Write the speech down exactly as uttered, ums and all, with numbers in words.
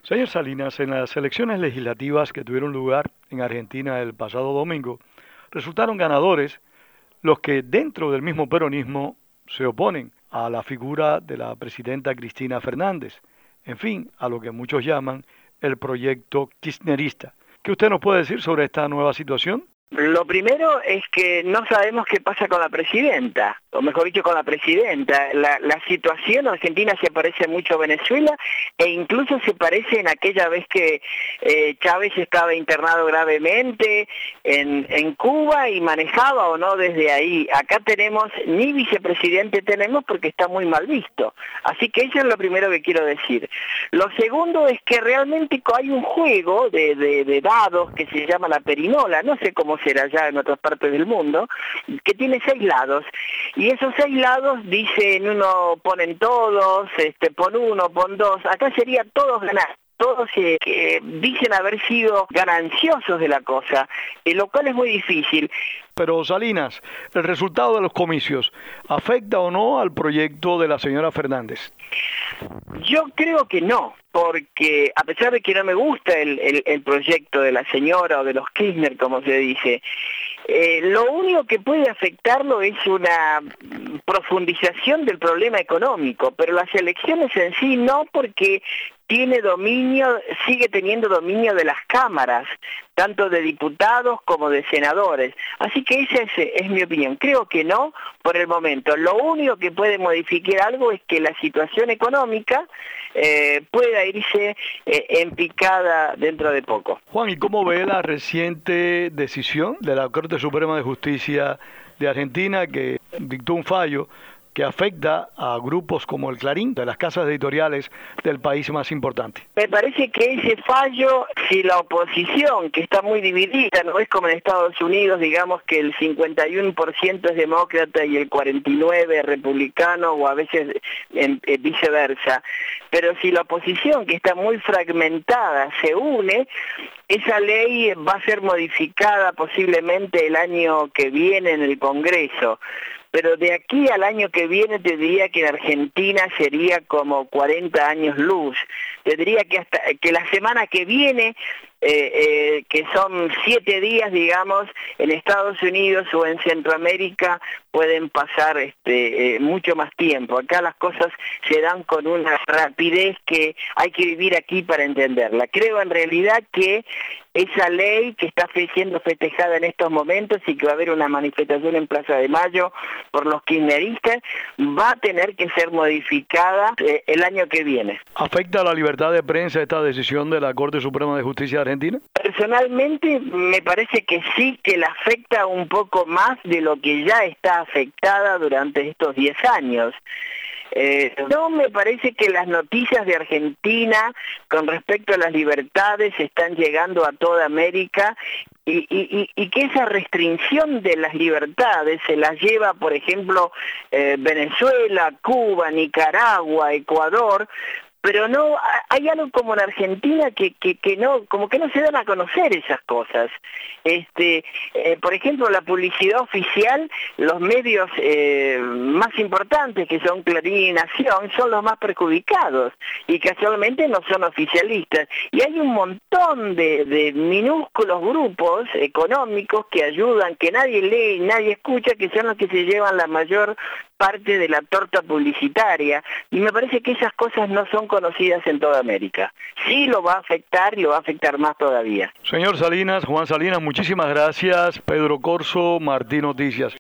Señor Salinas, en las elecciones legislativas que tuvieron lugar en Argentina el pasado domingo, resultaron ganadores los que dentro del mismo peronismo se oponen a la figura de la presidenta Cristina Fernández, en fin, a lo que muchos llaman el proyecto kirchnerista. ¿Qué usted nos puede decir sobre esta nueva situación? Lo primero es que no sabemos qué pasa con la presidenta, o mejor dicho, con la presidenta. La, la situación argentina se parece mucho a Venezuela e incluso se parece en aquella vez que eh, Chávez estaba internado gravemente en, en Cuba y manejaba o no desde ahí. Acá tenemos, ni vicepresidente tenemos porque está muy mal visto. Así que eso es lo primero que quiero decir. Lo segundo es que realmente hay un juego de, de, de dados que se llama la perinola, no sé cómo será allá en otras partes del mundo, que tiene seis lados, y esos seis lados dicen, uno ponen todos, este, pon uno, pon dos, acá sería todos ganar. Todos eh, que dicen haber sido gananciosos de la cosa, eh, lo cual es muy difícil. Pero Salinas, ¿el resultado de los comicios afecta o no al proyecto de la señora Fernández? Yo creo que no, porque a pesar de que no me gusta el, el, el proyecto de la señora o de los Kirchner, como se dice, eh, lo único que puede afectarlo es una profundización del problema económico, pero las elecciones en sí no, porque tiene dominio, sigue teniendo dominio de las cámaras, tanto de diputados como de senadores. Así que esa es, es mi opinión. Creo que no, por el momento. Lo único que puede modificar algo es que la situación económica eh, pueda irse eh, en picada dentro de poco. Juan, ¿y cómo ve la reciente decisión de la Corte Suprema de Justicia de Argentina que dictó un fallo que afecta a grupos como el Clarín, de las casas editoriales del país más importante? Me parece que ese fallo, si la oposición, que está muy dividida, no es como en Estados Unidos, digamos que el cincuenta y uno por ciento es demócrata y el cuarenta y nueve por ciento es republicano, o a veces en, en viceversa, pero si la oposición, que está muy fragmentada, se une, esa ley va a ser modificada posiblemente el año que viene en el Congreso. Pero de aquí al año que viene te diría que en Argentina sería como cuarenta años luz. Te diría que hasta que la semana que viene, eh, eh, que son siete días, digamos, en Estados Unidos o en Centroamérica pueden pasar este, eh, mucho más tiempo. Acá las cosas se dan con una rapidez que hay que vivir aquí para entenderla. Creo en realidad que esa ley que está siendo festejada en estos momentos y que va a haber una manifestación en Plaza de Mayo por los kirchneristas, va a tener que ser modificada eh, el año que viene. ¿Afecta a la libertad de prensa esta decisión de la Corte Suprema de Justicia de Argentina? Personalmente me parece que sí, que la afecta un poco más de lo que ya está afectada durante estos diez años. Eh, no me parece que las noticias de Argentina con respecto a las libertades están llegando a toda América y, y, y que esa restricción de las libertades se las lleva, por ejemplo, eh, Venezuela, Cuba, Nicaragua, Ecuador. Pero no, hay algo como en Argentina que, que, que no, como que no se dan a conocer esas cosas. Este, eh, por ejemplo, la publicidad oficial, los medios eh, más importantes que son Clarín y Nación son los más perjudicados y casualmente no son oficialistas. Y hay un montón de, de minúsculos grupos económicos que ayudan, que nadie lee y nadie escucha, que son los que se llevan la mayor parte de la torta publicitaria, y me parece que esas cosas no son conocidas en toda América. Sí lo va a afectar y lo va a afectar más todavía. Señor Salinas, Juan Salinas, muchísimas gracias. Pedro Corso, Martín Noticias.